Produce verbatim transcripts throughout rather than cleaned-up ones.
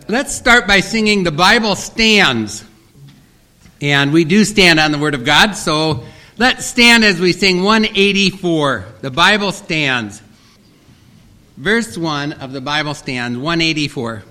Let's start by singing "The Bible Stands." And we do stand on the Word of God, so let's stand as we sing one eighty-four. The Bible Stands. Verse one of the Bible Stands, one eighty-four.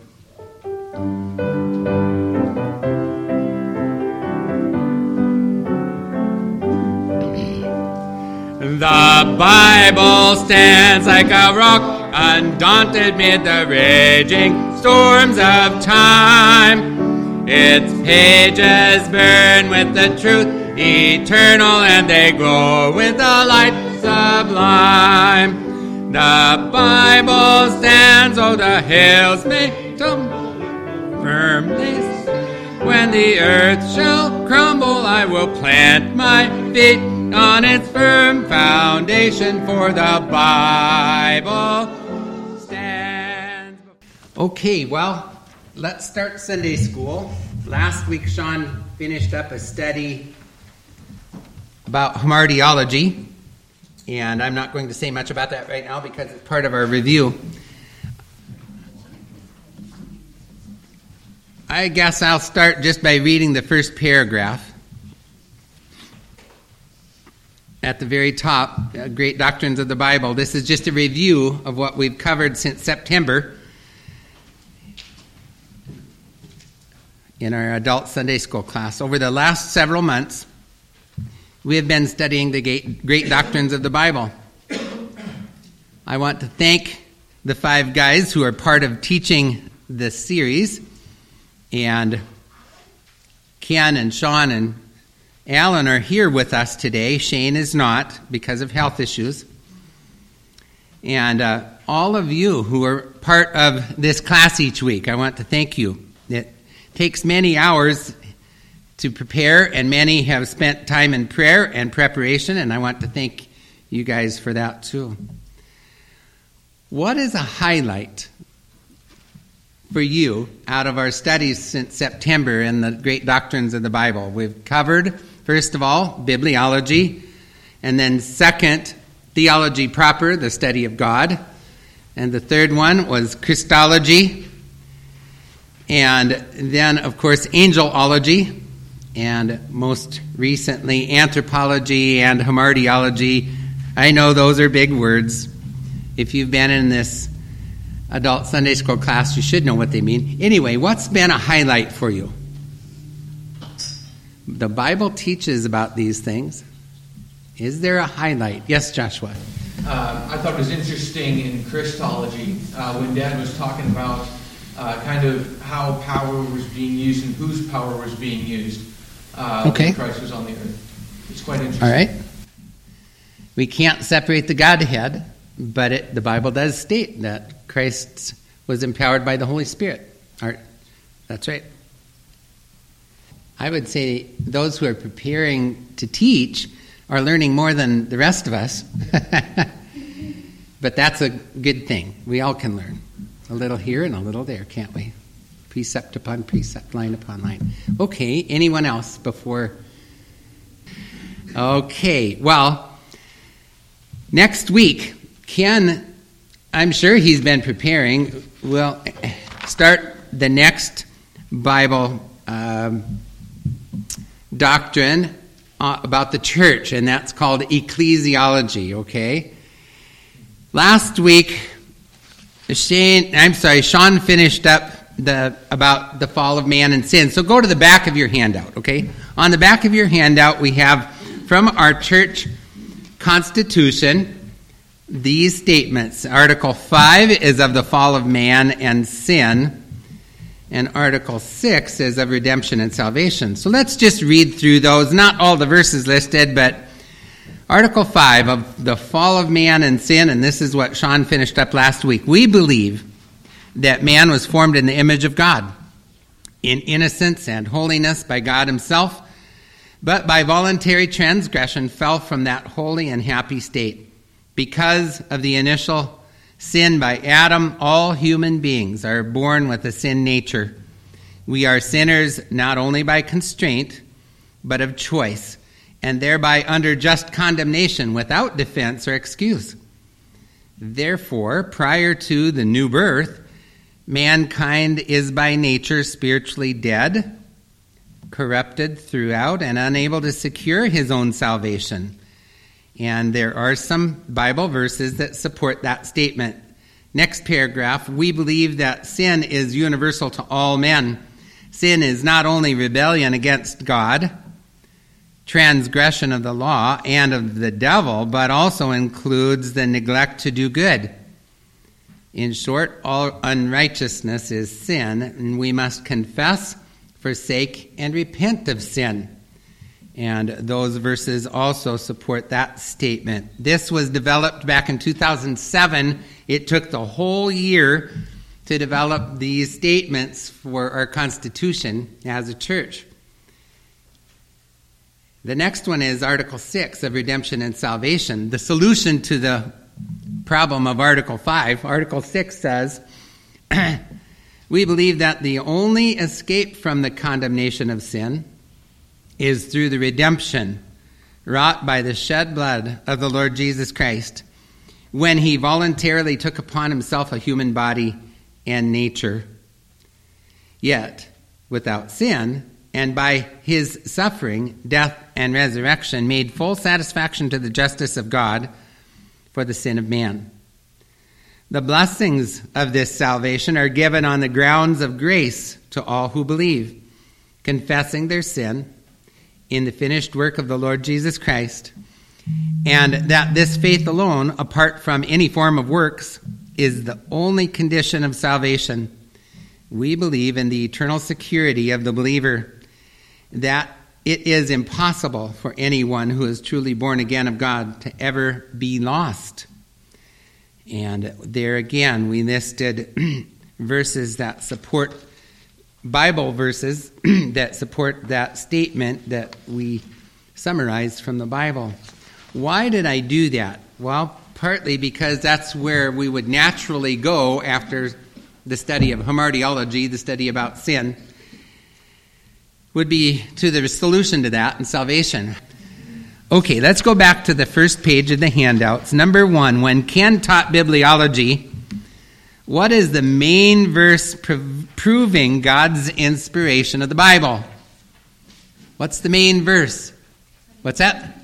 The Bible stands like a rock, undaunted mid the raging storms of time. Its pages burn with the truth eternal, and they glow with the light sublime. The Bible stands, oh, the hills may tumble firmly. When the earth shall crumble, I will plant my feet on its firm foundation, for the Bible stands. Okay, well, let's start Sunday school. Last week, Sean finished up a study about hamartiology, and I'm not going to say much about that right now because it's part of our review. I guess I'll start just by reading the first paragraph. At the very top, uh, Great Doctrines of the Bible. This is just a review of what we've covered since September in our adult Sunday school class. Over the last several months, we have been studying the Great Doctrines of the Bible. I want to thank the five guys who are part of teaching this series, and Ken and Sean and Alan are here with us today. Shane is not because of health issues. And uh, all of you who are part of this class each week, I want to thank you. It takes many hours to prepare, and many have spent time in prayer and preparation, and I want to thank you guys for that too. What is a highlight for you out of our studies since September in the Great Doctrines of the Bible? We've covered, first of all, bibliology, and then second, theology proper, the study of God, and the third one was Christology, and then, of course, angelology, and most recently, anthropology and hamartiology. I know those are big words. If you've been in this adult Sunday school class, you should know what they mean. Anyway, what's been a highlight for you? The Bible teaches about these things. Is there a highlight? Yes, Joshua. Uh, I thought it was interesting in Christology uh, when Dad was talking about uh, kind of how power was being used and whose power was being used uh, okay. when Christ was on the earth. It's quite interesting. All right. We can't separate the Godhead, but it, the Bible does state that Christ was empowered by the Holy Spirit. All right. That's right. I would say those who are preparing to teach are learning more than the rest of us. But that's a good thing. We all can learn. A little here and a little there, can't we? Precept upon precept, line upon line. Okay, anyone else before? Okay, well, next week, Ken, I'm sure he's been preparing. We'll start the next Bible um, doctrine uh, about the church, and that's called ecclesiology, okay? Last week, Shane, I'm sorry, Sean finished up the about the fall of man and sin. So go to the back of your handout, okay? On the back of your handout, we have from our church constitution these statements. Article five is of the fall of man and sin, and Article six is of redemption and salvation. So let's just read through those. Not all the verses listed, but Article five of the fall of man and sin, and this is what Sean finished up last week. We believe that man was formed in the image of God, in innocence and holiness by God himself, but by voluntary transgression fell from that holy and happy state. Because of the initial sin by Adam, all human beings are born with a sin nature. We are sinners not only by constraint, but of choice, and thereby under just condemnation without defense or excuse. Therefore, prior to the new birth, Mankind is by nature spiritually dead, corrupted throughout, and unable to secure his own salvation. And there are some Bible verses that support that statement. Next paragraph, we believe that sin is universal to all men. Sin is not only rebellion against God, transgression of the law and of the devil, but also includes the neglect to do good. In short, all unrighteousness is sin, and we must confess, forsake, and repent of sin. And those verses also support that statement. This was developed back in two thousand seven. It took the whole year to develop these statements for our Constitution as a church. The next one is Article six of Redemption and Salvation. The solution to the problem of Article five. Article six says, we believe that the only escape from the condemnation of sin is through the redemption wrought by the shed blood of the Lord Jesus Christ, when he voluntarily took upon himself a human body and nature. Yet, without sin, and by his suffering, death, and resurrection, made full satisfaction to the justice of God for the sin of man. The blessings of this salvation are given on the grounds of grace to all who believe, confessing their sin in the finished work of the Lord Jesus Christ, and that this faith alone, apart from any form of works, is the only condition of salvation. We believe in the eternal security of the believer, that it is impossible for anyone who is truly born again of God to ever be lost. And there again, we listed verses that support, Bible verses that support that statement that we summarized from the Bible. Why did I do that? Well, partly because that's where we would naturally go after the study of hamartiology, the study about sin, would be to the solution to that and salvation. Okay, let's go back to the first page of the handouts. Number one, when Ken taught bibliology, what is the main verse prov- proving God's inspiration of the Bible? What's the main verse? What's that?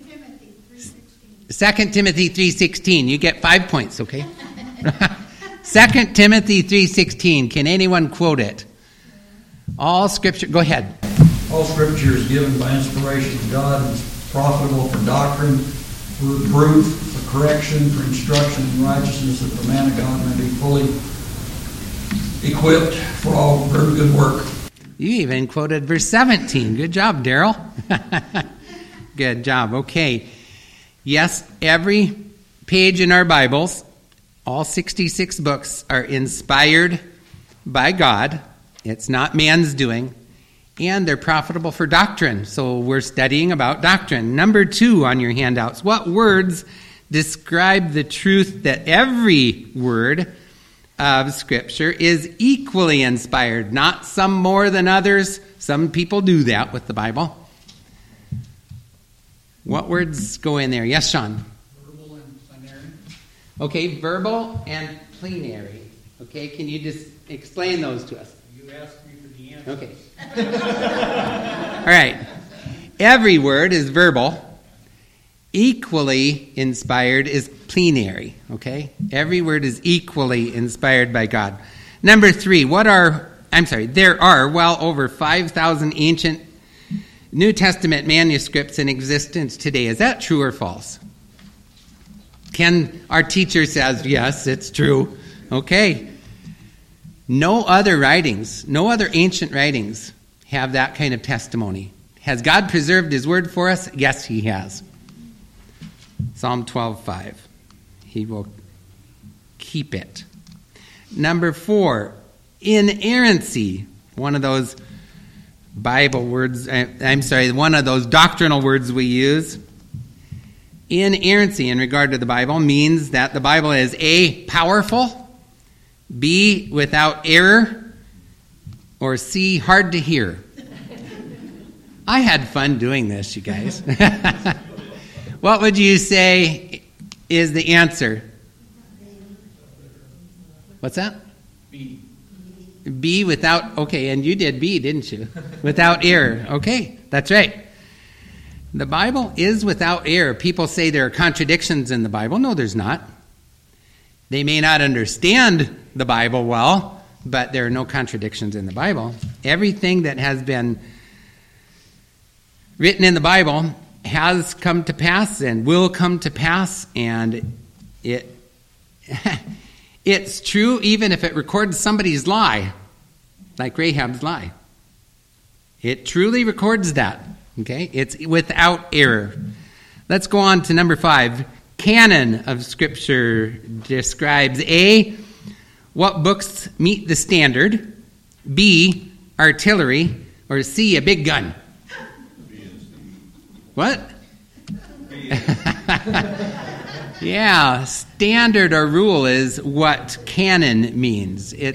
Second Timothy three sixteen. You get five points, okay? Second Timothy three sixteen. Can anyone quote it? All Scripture. Go ahead. All Scripture is given by inspiration of God and is profitable for doctrine, for reproof, for correction, for instruction in righteousness, that the man of God may be fully equipped for all very good work. You even quoted verse seventeen. Good job, Daryl. Good job. Okay. Yes, every page in our Bibles, all sixty-six books, are inspired by God. It's not man's doing. And they're profitable for doctrine. So we're studying about doctrine. Number two on your handouts. What words describe the truth that every word of Scripture is equally inspired? Not some more than others. Some people do that with the Bible. What words go in there? Yes, Sean? Verbal and plenary. Okay, verbal and plenary. Okay, can you just explain those to us? You asked me for the answer. Okay. All right. Every word is verbal. Equally inspired is plenary. Okay? Every word is equally inspired by God. Number three, what are, I'm sorry, there are well over five thousand ancient New Testament manuscripts in existence today. Is that true or false? Ken, our teacher says, yes, it's true. Okay. No other writings, no other ancient writings have that kind of testimony. Has God preserved his word for us? Yes, he has. Psalm twelve five. He will keep it. Number four, inerrancy. One of those Bible words, I'm sorry, one of those doctrinal words we use. Inerrancy in regard to the Bible means that the Bible is A, powerful, B, without error, or C, hard to hear. I had fun doing this, you guys. What would you say is the answer? What's that? B. Be without, okay, and you did be, didn't you? Without error. Okay, that's right. The Bible is without error. People say there are contradictions in the Bible. No, there's not. They may not understand the Bible well, but there are no contradictions in the Bible. Everything that has been written in the Bible has come to pass and will come to pass, and it it's true even if it records somebody's lie, like Rahab's lie. It truly records that. Okay, it's without error. Let's go on to number five. Canon of Scripture describes A, what books meet the standard, B, artillery, or C, a big gun. What? Yeah, standard or rule is what canon means. It.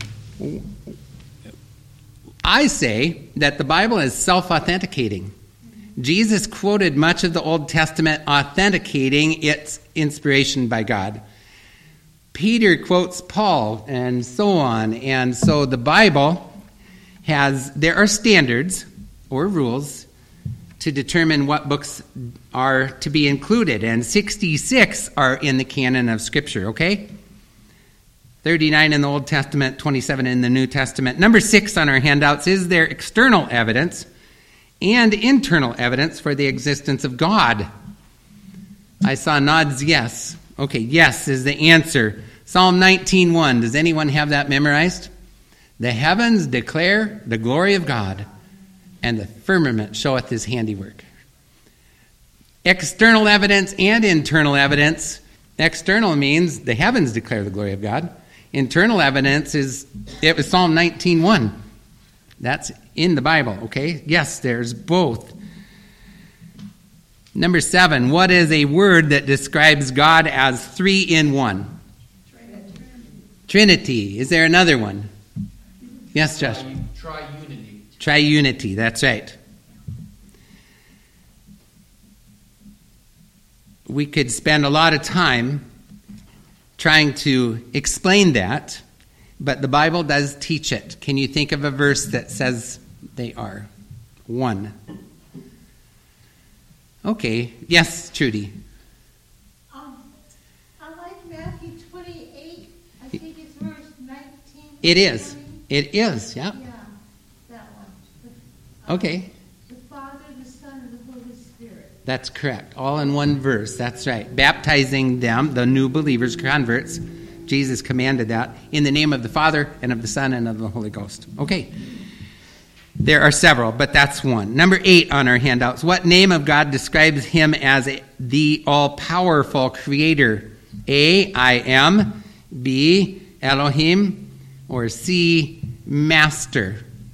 I say that the Bible is self-authenticating. Jesus quoted much of the Old Testament authenticating its inspiration by God. Peter quotes Paul and so on. And so the Bible has, there are standards or rules to determine what books are to be included. And sixty-six are in the canon of Scripture, okay? thirty-nine in the Old Testament, twenty-seven in the New Testament. Number six on our handouts is there external evidence and internal evidence for the existence of God. I saw nods yes. Okay, yes is the answer. Psalm nineteen one. Does anyone have that memorized? The heavens declare the glory of God, and the firmament showeth his handiwork. External evidence and internal evidence. External means the heavens declare the glory of God. Internal evidence is, it was Psalm nineteen one. That's in the Bible, okay? Yes, there's both. Number seven, what is a word that describes God as three in one? Trinity. Trinity. Is there another one? Yes, Josh. Triunity. Triunity, that's right. We could spend a lot of time trying to explain that, but the Bible does teach it. Can you think of a verse that says they are? One. Okay. Yes, Trudy. Um, I like Matthew twenty-eight. I think it's verse nineteen. It is. twenty. It is, yeah. Yeah, that one. The, uh, Okay. The Father, the Son, and the Holy Spirit. That's correct. All in one verse. That's right. Baptizing them, the new believers, converts. Jesus commanded that in the name of the Father and of the Son and of the Holy Ghost. Okay. There are several, but that's one. Number eight on our handouts. What name of God describes him as a, the all-powerful creator? A, I am. B, Elohim. Or C, Master.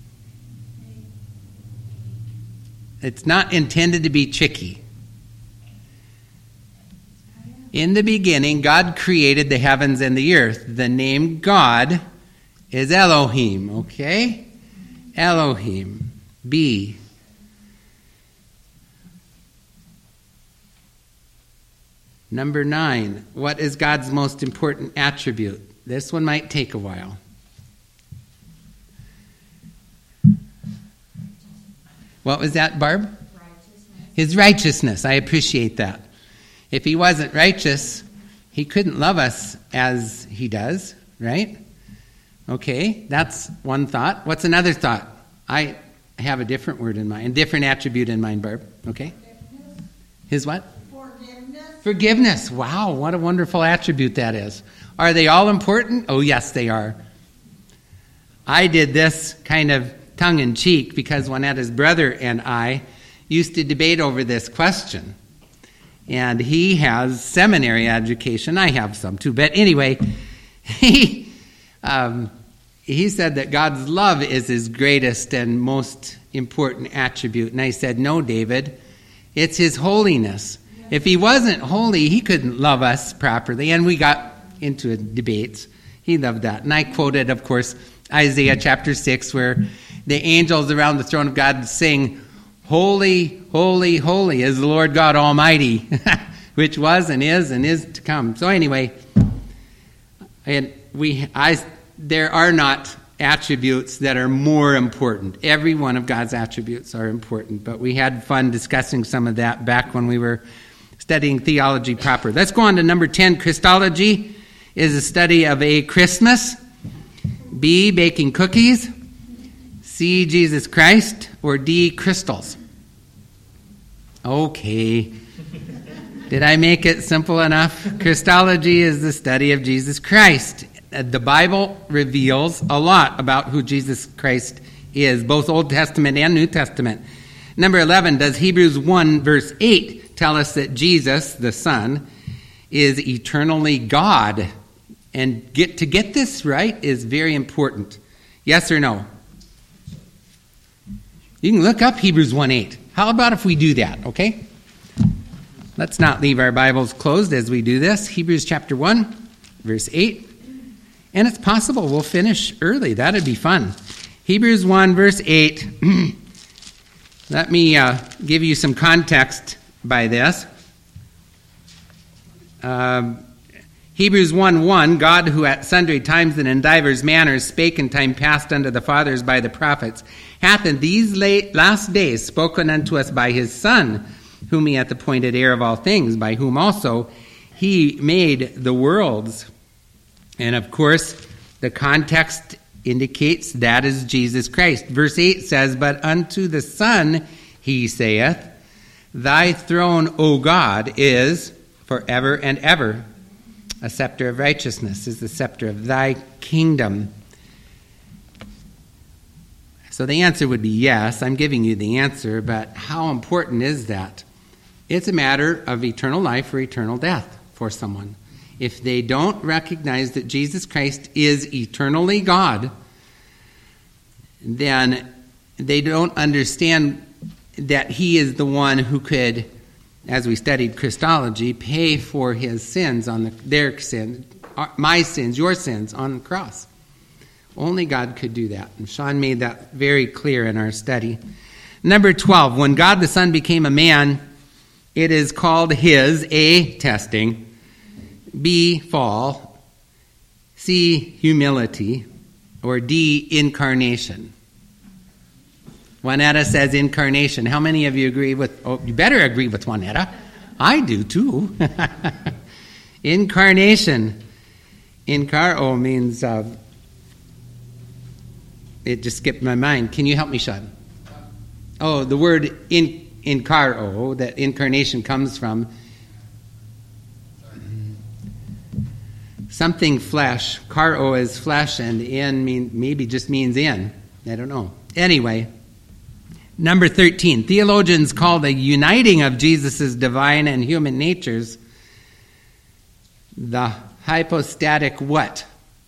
It's not intended to be tricky. In the beginning, God created the heavens and the earth. The name God is Elohim, okay? Elohim. B. Number nine. What is God's most important attribute? This one might take a while. What was that, Barb? Righteousness. His righteousness. I appreciate that. If he wasn't righteous, he couldn't love us as he does, right? Okay, that's one thought. What's another thought? I have a different word in mind, a different attribute in mind, Barb. Okay? Forgiveness. His what? Forgiveness. Forgiveness. Wow, what a wonderful attribute that is. Are they all important? Oh, yes, they are. I did this kind of tongue-in-cheek because Juaneta's brother and I used to debate over this question. And he has seminary education. I have some too. But anyway, he um, he said that God's love is his greatest and most important attribute. And I said, no, David, it's his holiness. If he wasn't holy, he couldn't love us properly. And we got into a debate. He loved that. And I quoted, of course, Isaiah chapter six, where the angels around the throne of God sing, holy, holy, holy is the Lord God Almighty, which was and is and is to come. So anyway, and we, I, there are not attributes that are more important. Every one of God's attributes are important, but we had fun discussing some of that back when we were studying theology proper. Let's go on to number ten. Christology is a study of A, Christmas, B, baking cookies, C, Jesus Christ, or D, crystals. Okay. Did I make it simple enough? Christology is the study of Jesus Christ. The Bible reveals a lot about who Jesus Christ is, both Old Testament and New Testament. Number eleven, does Hebrews one verse eight tell us that Jesus, the Son, is eternally God? And get to get this right is very important. Yes or no? You can look up Hebrews one eight. How about if we do that, okay? Let's not leave our Bibles closed as we do this. Hebrews chapter one, verse eight. And it's possible we'll finish early. That'd be fun. Hebrews one, verse eight. Let me uh, give you some context by this. Uh, Hebrews one one, God, who at sundry times and in divers manners spake in time past unto the fathers by the prophets, hath in these late last days spoken unto us by his Son, whom he hath appointed heir of all things, by whom also he made the worlds. And of course, the context indicates that is Jesus Christ. Verse eight says, but unto the Son he saith, thy throne, O God, is forever and ever. A scepter of righteousness is the scepter of thy kingdom. So the answer would be yes. I'm giving you the answer, but how important is that? It's a matter of eternal life or eternal death for someone. If they don't recognize that Jesus Christ is eternally God, then they don't understand that he is the one who could, as we studied Christology, pay for his sins, on the, their sins, my sins, your sins on the cross. Only God could do that. And Sean made that very clear in our study. Number twelve, when God the Son became a man, it is called his, A, testing, B, fall, C, humility, or D, incarnation. Juanetta says incarnation. How many of you agree with, oh, you better agree with Juanetta. I do too. Incarnation. Incaro means, uh, it just skipped my mind. Can you help me, Sean? Oh, the word in, incaro, that incarnation comes from, something flesh. Karo is flesh, and in mean, maybe just means in. I don't know. Anyway, number thirteen. Theologians call the uniting of Jesus' divine and human natures the hypostatic what?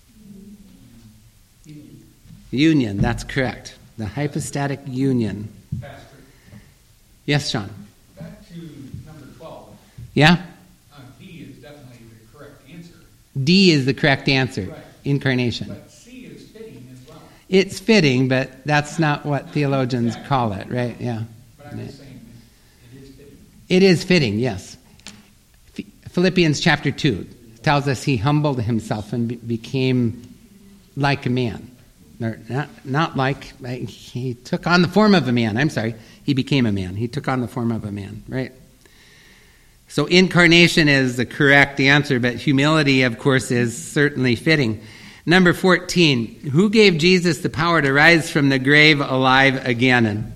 Union. Union, that's correct. The hypostatic union. Pastor. Yes, Sean? Back to number twelve. Yeah? Uh, D is definitely the correct answer. D is the correct answer. Right. Incarnation. But C is fitting as well. It's fitting, but that's not what theologians exactly. call it, right? Yeah. But I'm just saying it is fitting. It is fitting, yes. Philippians chapter two tells us he humbled himself and be- became like a man. Or not, not like, he took on the form of a man. I'm sorry. He became a man. He took on the form of a man, right? So incarnation is the correct answer, but humility, of course, is certainly fitting. Number fourteen, who gave Jesus the power to rise from the grave alive again?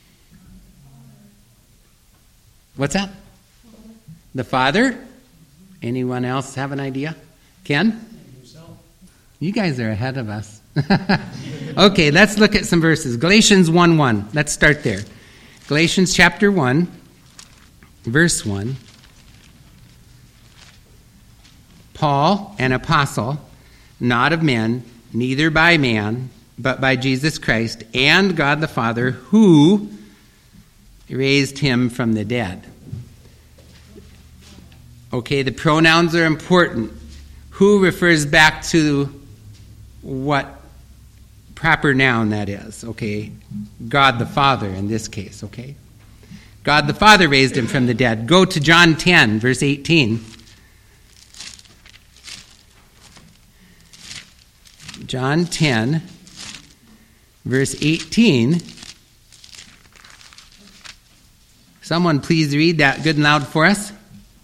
What's that? The Father? Anyone else have an idea? Ken? You guys are ahead of us. Okay, let's look at some verses. Galatians one one. Let's start there. Galatians chapter one, verse one. Paul, an apostle, not of men, neither by man, but by Jesus Christ and God the Father, who raised him from the dead. Okay, the pronouns are important. Who refers back to what proper noun that is, okay? God the Father in this case, okay? God the Father raised him from the dead. Go to John ten, verse eighteen. John ten, verse eighteen. Someone please read that good and loud for us.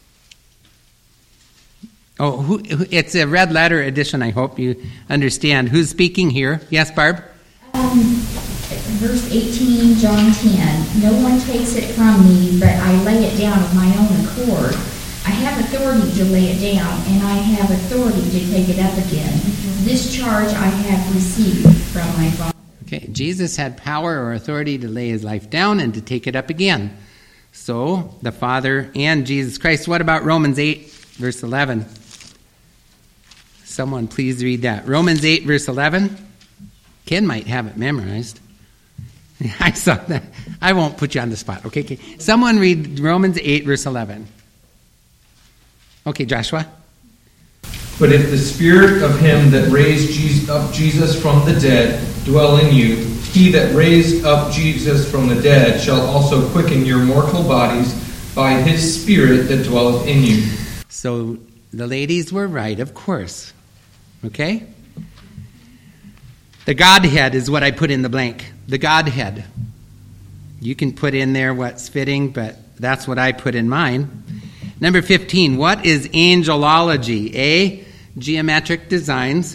Oh, who, who, it's a red letter edition, I hope you understand. Who's speaking here? Yes, Barb? Um, verse eighteen, John ten. No one takes it from me, but I lay it down of my own accord. I have authority to lay it down, and I have authority to take it up again. This charge I have received from my Father. Okay, Jesus had power or authority to lay his life down and to take it up again. So, the Father and Jesus Christ. What about Romans eight, verse eleven? Someone please read that. Romans eight, verse eleven. Ken might have it memorized. I saw that. I won't put you on the spot. Okay, okay. Someone read Romans eight, verse eleven. Okay, Joshua. But if the spirit of him that raised up Jesus from the dead dwell in you, he that raised up Jesus from the dead shall also quicken your mortal bodies by his spirit that dwelleth in you. So the ladies were right, of course. Okay? The Godhead is what I put in the blank. The Godhead. You can put in there what's fitting, but that's what I put in mine. Number fifteen, what is angelology? A, geometric designs.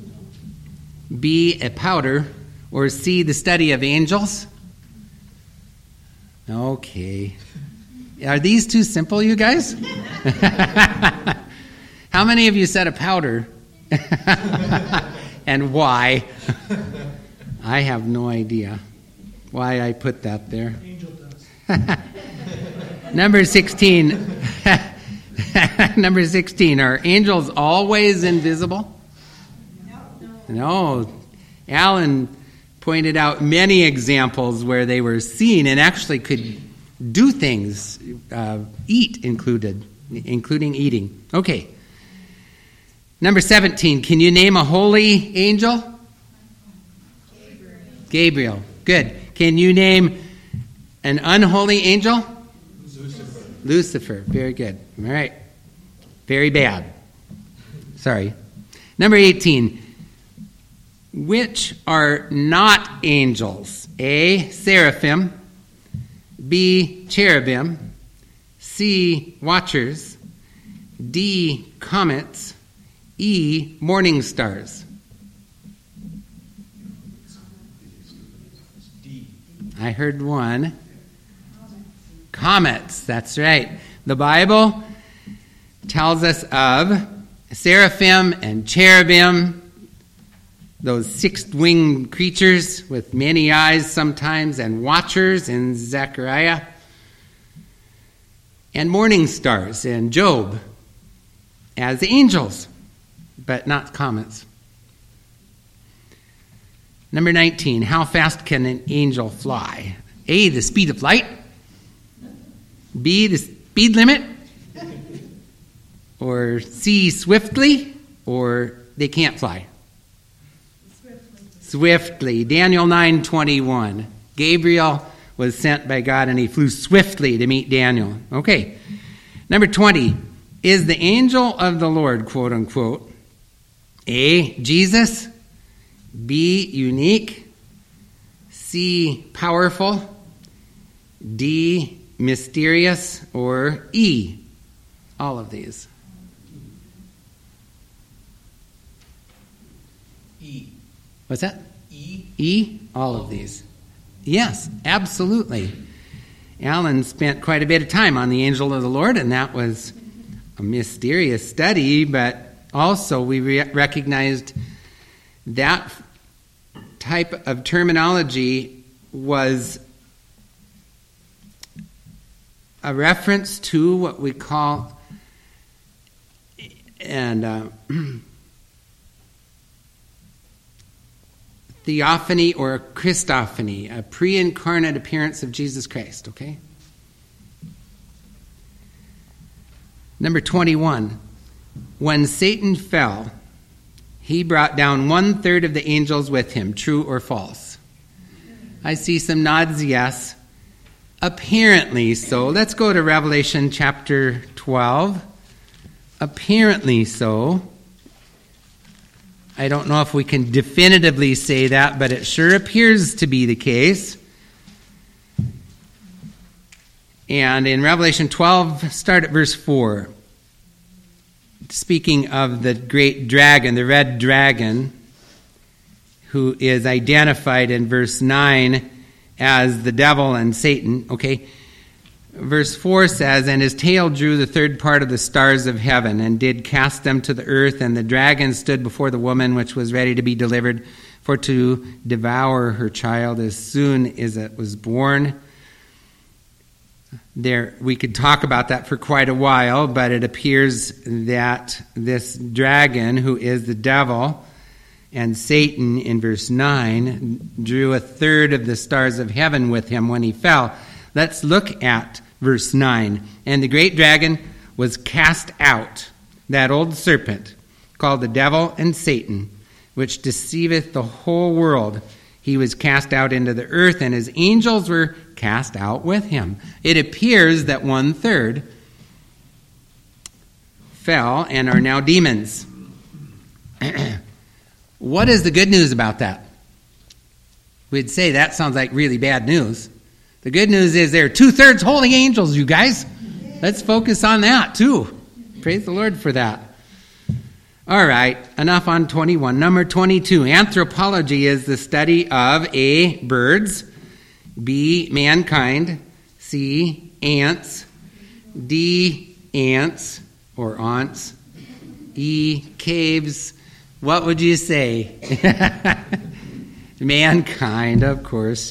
B, a powder. Or C, the study of angels. Okay. Are these too simple, you guys? How many of you said a powder? And why? I have no idea why I put that there. Angel does. Number sixteen. Number sixteen. Are angels always invisible? No. No. Alan pointed out many examples where they were seen and actually could do things, uh, eat included, including eating. Okay. Number seventeen. Can you name a holy angel? Gabriel. Gabriel. Good. Can you name an unholy angel? Lucifer. Lucifer. Very good. All right. Very bad. Sorry. Number eighteen. Which are not angels? A, seraphim. B, cherubim. C, watchers. D, comets. E, morning stars. D. I heard one. Comets, that's right. The Bible tells us of seraphim and cherubim, those six-winged creatures with many eyes sometimes, and watchers in Zechariah, and morning stars in Job as angels, but not comets. Number nineteen, how fast can an angel fly? A, the speed of light. B, the speed limit. Or C, swiftly. Or they can't fly. Swiftly. Daniel nine twenty-one. Gabriel was sent by God and he flew swiftly to meet Daniel. Okay. Number twenty. Is the angel of the Lord, quote unquote, A, Jesus, B, unique, C, powerful, D, mysterious, or E, all of these? E. What's that? E. E, all of these. Yes, absolutely. Alan spent quite a bit of time on the angel of the Lord, and that was a mysterious study, but also we re- recognized that type of terminology was a reference to what we call and uh, theophany or Christophany, a pre-incarnate appearance of Jesus Christ, okay? Number twenty-one, when Satan fell, he brought down one-third of the angels with him, true or false? I see some nods, yes. Apparently so. Let's go to Revelation chapter twelve. Apparently so. I don't know if we can definitively say that, but it sure appears to be the case. And in Revelation twelve, start at verse four. Speaking of the great dragon, the red dragon, who is identified in verse nine as the devil and Satan. Okay, verse four says, "And his tail drew the third part of the stars of heaven, and did cast them to the earth. And the dragon stood before the woman, which was ready to be delivered, for to devour her child as soon as it was born." There, we could talk about that for quite a while, but it appears that this dragon, who is the devil and Satan in verse nine, drew a third of the stars of heaven with him when he fell. Let's look at verse nine. "And the great dragon was cast out, that old serpent, called the devil and Satan, which deceiveth the whole world. He was cast out into the earth, and his angels were cast out with him." It appears that one third fell and are now demons. What is the good news about that? We'd say that sounds like really bad news. The good news is there are two-thirds holy angels, you guys. Let's focus on that too. Praise the Lord for that. All right, enough on twenty-one. Number twenty-two, anthropology is the study of A, birds, B, mankind, C, ants, D, ants or aunts, E, caves. What would you say? Mankind, of course.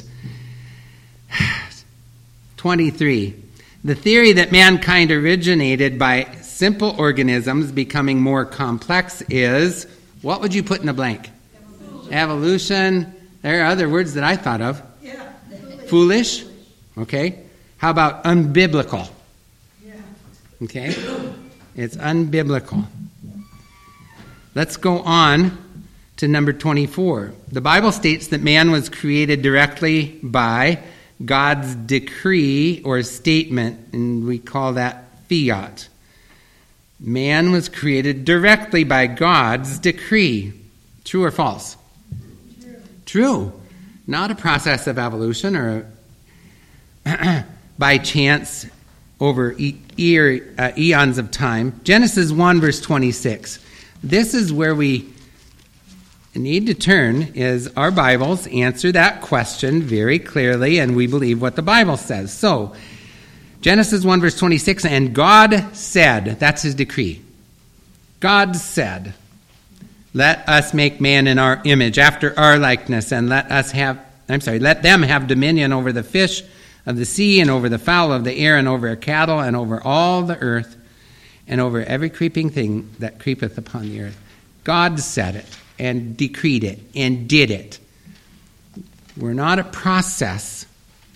twenty-three, the theory that mankind originated by simple organisms becoming more complex is, what would you put in the blank? Evolution. Evolution. There are other words that I thought of. Yeah. Foolish. Okay. How about unbiblical? Yeah. Okay. It's unbiblical. Let's go on to number twenty-four. The Bible states that man was created directly by God's decree or statement, and we call that fiat. Man was created directly by God's decree. True or false? True. True. Not a process of evolution or a by chance over e- e- uh, eons of time. Genesis one, verse twenty-six. This is where we need to turn, is our Bibles answer that question very clearly, and we believe what the Bible says. So, Genesis one, verse twenty-six, "And God said," that's his decree. God said, "Let us make man in our image, after our likeness, and let us have, I'm sorry, let them have dominion over the fish of the sea, and over the fowl of the air, and over cattle, and over all the earth, and over every creeping thing that creepeth upon the earth." God said it, and decreed it, and did it. We're not a process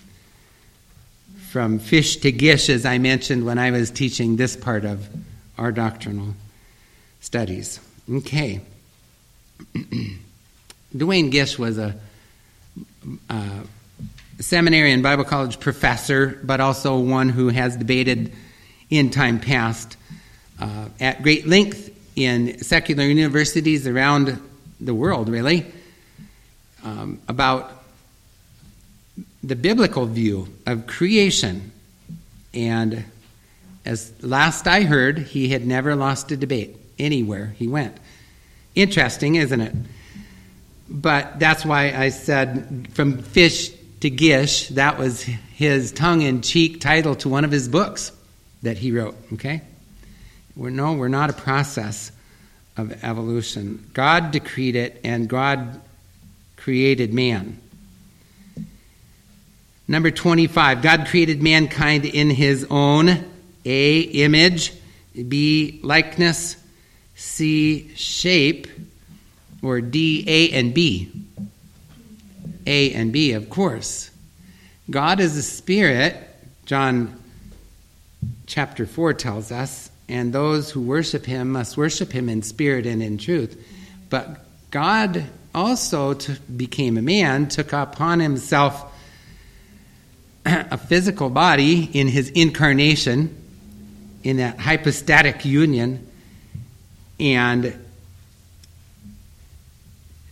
from fish to gish, as I mentioned when I was teaching this part of our doctrinal studies. Okay. Dwayne Gish was a, a seminary and Bible college professor, but also one who has debated in time past uh, at great length in secular universities around the world, really, um, about the biblical view of creation. And as last I heard, he had never lost a debate anywhere he went. Interesting, isn't it? But that's why I said from fish to gish, that was his tongue-in-cheek title to one of his books that he wrote, okay? We're, no, we're not a process of evolution. God decreed it, and God created man. Number twenty-five, God created mankind in his own A, image, B, likeness, C, shape, or D, A and B. A and B, of course. God is a spirit, John chapter four tells us, and those who worship him must worship him in spirit and in truth. But God also t- became a man, took upon himself a physical body in his incarnation, in that hypostatic union, and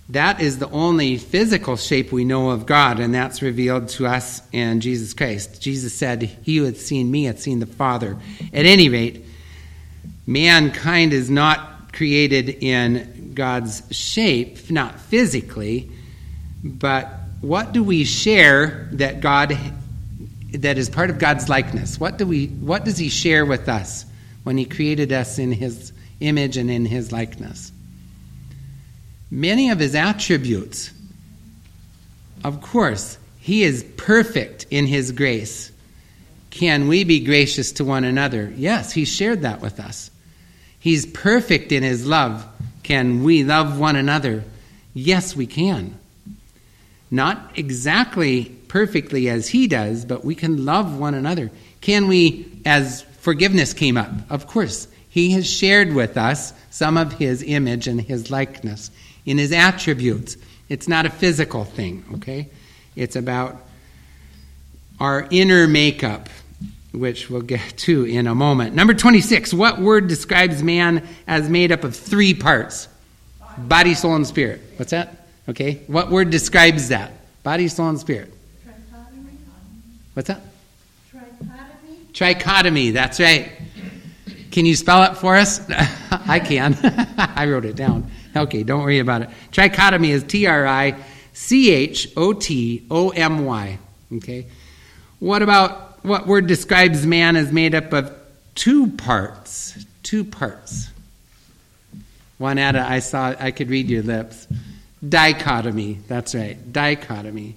That is the only physical shape we know of God, and that's revealed to us in Jesus Christ. Jesus said, "He who hath seen me hath seen the Father." At any rate, mankind is not created in God's shape, not physically, but what do we share that God, that is part of God's likeness? What do we? What does He share with us when He created us in His image and in His likeness? Many of His attributes. Of course, He is perfect in His grace. Can we be gracious to one another? Yes, He shared that with us. He's perfect in His love. Can we love one another? Yes, we can. Not exactly perfectly as He does, but we can love one another. Can we, as forgiveness came up? Of course, He has shared with us some of His image and His likeness in His attributes. It's not a physical thing, okay? It's about our inner makeup, which we'll get to in a moment. Number twenty-six, what word describes man as made up of three parts? Body, soul, and spirit. What's that? Okay, what word describes that? Body, soul, and spirit. Trichotomy. What's that? Trichotomy. Trichotomy, that's right. Can you spell it for us? I can. I wrote it down. Okay, don't worry about it. Trichotomy is T R I C H O T O M Y. Okay. What about, what word describes man as made up of two parts? Two parts. Juanetta, I saw, I could read your lips. Dichotomy. That's right. Dichotomy.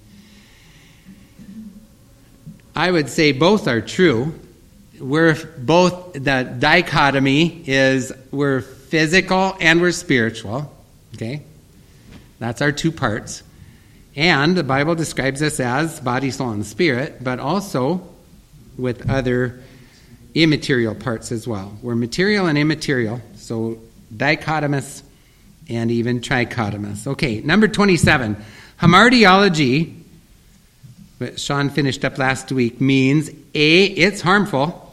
I would say both are true. We're both, the dichotomy is we're physical and we're spiritual. Okay? That's our two parts. And the Bible describes us as body, soul, and spirit, but also with other immaterial parts as well. We're material and immaterial, so dichotomous and even trichotomous. Okay, number twenty-seven. Hamartiology, which Sean finished up last week, means A, it's harmful.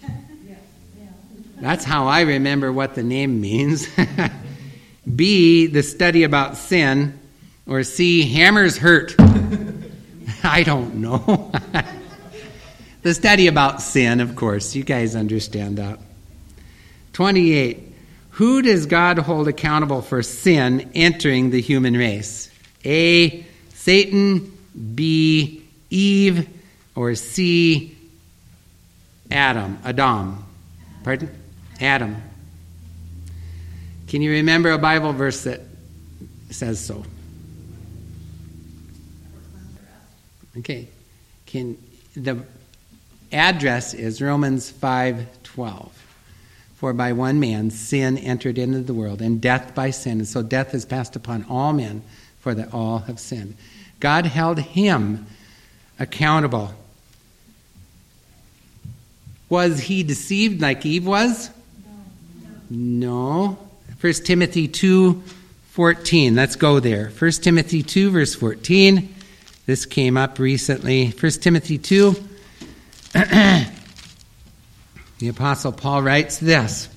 That's how I remember what the name means. B, the study about sin. Or C, hammers hurt. I don't know. The study about sin, of course. You guys understand that. twenty-eight. Who does God hold accountable for sin entering the human race? A, Satan. B, Eve. Or C, Adam. Adam. Pardon? Adam. Can you remember a Bible verse that says so? Okay. Can the address is Romans five twelve. For by one man sin entered into the world, and death by sin. And so death is passed upon all men, for that all have sinned. God held him accountable. Was he deceived like Eve was? No. First Timothy two fourteen. Let's go there. First Timothy two, verse fourteen. This came up recently. First Timothy two. The Apostle Paul writes this.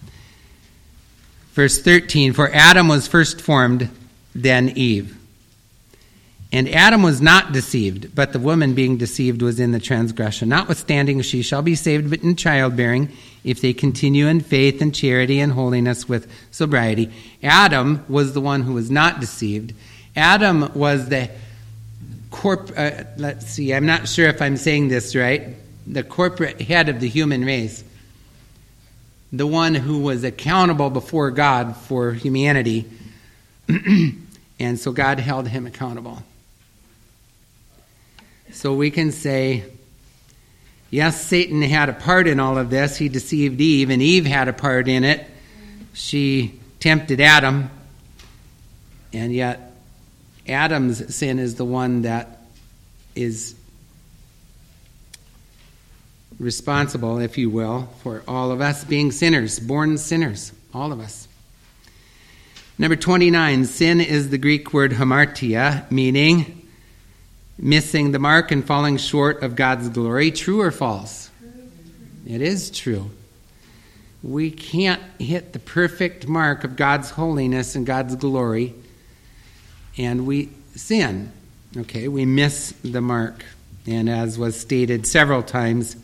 Verse thirteen. For Adam was first formed, then Eve. And Adam was not deceived, but the woman being deceived was in the transgression. Notwithstanding, she shall be saved but in childbearing, if they continue in faith and charity and holiness with sobriety. Adam was the one who was not deceived. Adam was the corp. Uh, let's see, I'm not sure if I'm saying this right. The corporate head of the human race. The one who was accountable before God for humanity. And so God held him accountable. So we can say, yes, Satan had a part in all of this. He deceived Eve, and Eve had a part in it. She tempted Adam, and yet Adam's sin is the one that is responsible, if you will, for all of us being sinners, born sinners, all of us. Number twenty-nine, sin is the Greek word hamartia, meaning missing the mark and falling short of God's glory. True or false? It is true. We can't hit the perfect mark of God's holiness and God's glory and we sin. Okay, we miss the mark. And as was stated several times,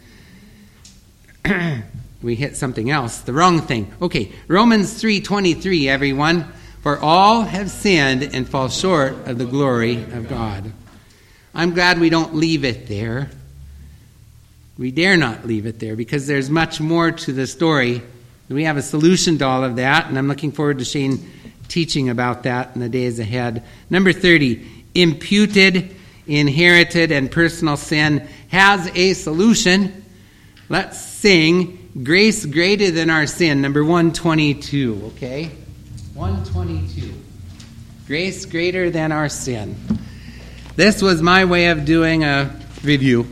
we hit something else, the wrong thing. Okay, Romans three twenty-three, everyone. For all have sinned and fall short of the glory of God. I'm glad we don't leave it there. We dare not leave it there, because there's much more to the story. We have a solution to all of that, and I'm looking forward to Shane teaching about that in the days ahead. Number thirty, imputed, inherited, and personal sin has a solution. Let's sing Grace Greater Than Our Sin, number one twenty-two, okay? one twenty-two. Grace Greater Than Our Sin. This was my way of doing a review.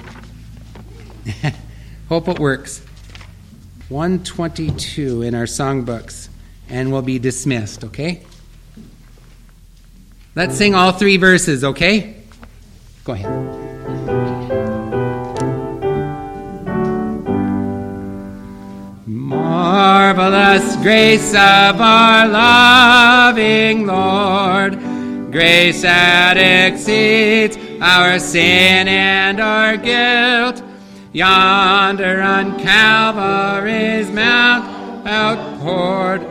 Hope it works. one twenty-two in our songbooks, and we'll be dismissed, okay? Let's sing all three verses, okay? Go ahead. Marvelous grace of our loving Lord, grace that exceeds our sin and our guilt, yonder on Calvary's mount outpoured.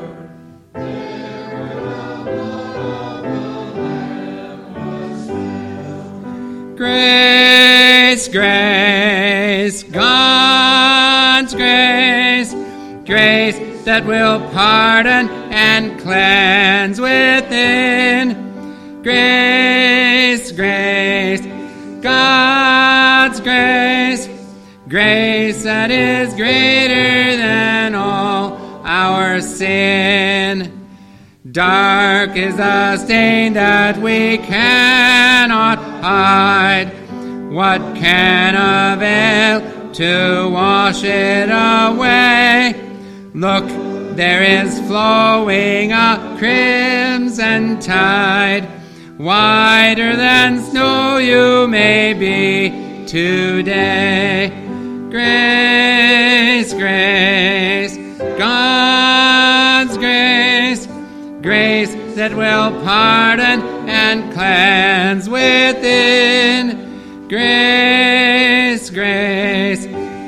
Grace, grace, God's grace, grace that will pardon and cleanse within. Grace, grace, God's grace, grace that is greater than all our sin. Dark is the stain that we cannot hide. What can avail to wash it away? Look, there is flowing a crimson tide. Whiter than snow you may be today. Grace, grace, God's grace, grace that will pardon and cleanse within. Grace, grace,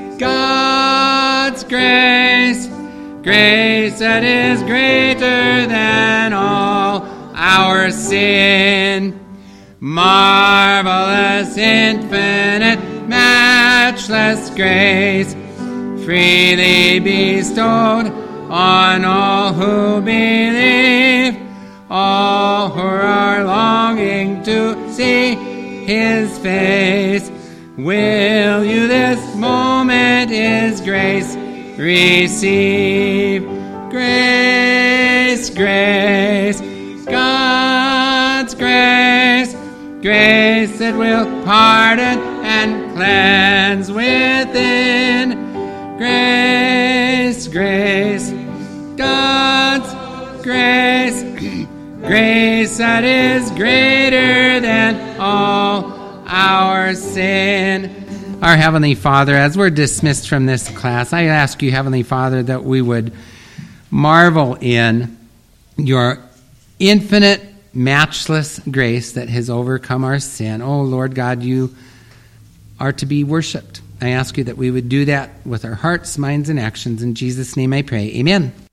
God's grace, grace that is greater than all our sin. Marvelous, infinite, matchless grace, freely bestowed on all who believe, all who are longing to see His face. Will you this moment His grace receive? Grace, grace, God's grace, grace that will pardon and cleanse within. Grace, grace, God's grace, grace that is greater than all our sin. Our Heavenly Father, as we're dismissed from this class, I ask you, Heavenly Father, that we would marvel in your infinite, matchless grace that has overcome our sin. Oh, Lord God, you are to be worshipped. I ask you that we would do that with our hearts, minds, and actions. In Jesus' name I pray. Amen.